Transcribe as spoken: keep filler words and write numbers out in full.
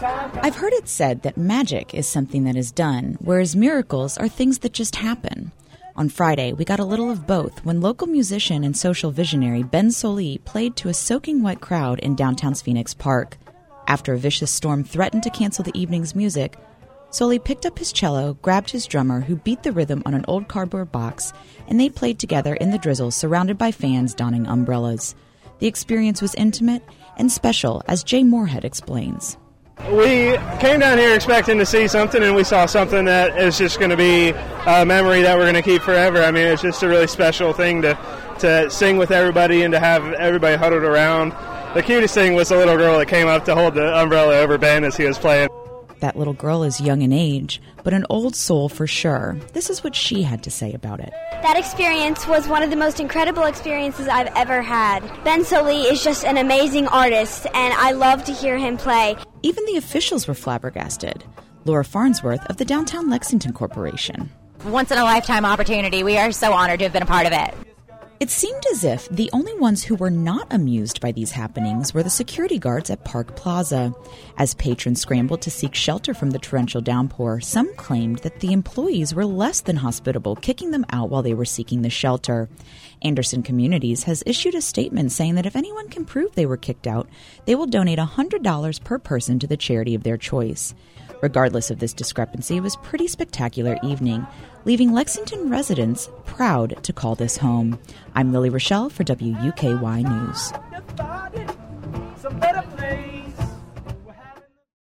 I've heard it said that magic is something that is done, whereas miracles are things that just happen. On Friday, we got a little of both when local musician and social visionary Ben Sollee played to a soaking wet crowd in downtown's Phoenix Park. After a vicious storm threatened to cancel the evening's music, Sollee picked up his cello, grabbed his drummer, who beat the rhythm on an old cardboard box, and they played together in the drizzle surrounded by fans donning umbrellas. The experience was intimate and special, as Jay Moorhead explains. We came down here expecting to see something, and we saw something that is just going to be a memory that we're going to keep forever. I mean, it's just a really special thing to, to sing with everybody and to have everybody huddled around. The cutest thing was the little girl that came up to hold the umbrella over Ben as he was playing. That little girl is young in age, but an old soul for sure. This is what she had to say about it. That experience was one of the most incredible experiences I've ever had. Ben Sollee is just an amazing artist, and I love to hear him play. Even the officials were flabbergasted. Laura Farnsworth of the Downtown Lexington Corporation. Once-in-a-lifetime opportunity. We are so honored to have been a part of it. It seemed as if the only ones who were not amused by these happenings were the security guards at Park Plaza. As patrons scrambled to seek shelter from the torrential downpour, some claimed that the employees were less than hospitable, kicking them out while they were seeking the shelter. Anderson Communities has issued a statement saying that if anyone can prove they were kicked out, they will donate one hundred dollars per person to the charity of their choice. Regardless of this discrepancy, it was a pretty spectacular evening, leaving Lexington residents proud to call this home. I'm Lily Rochelle for W U K Y News.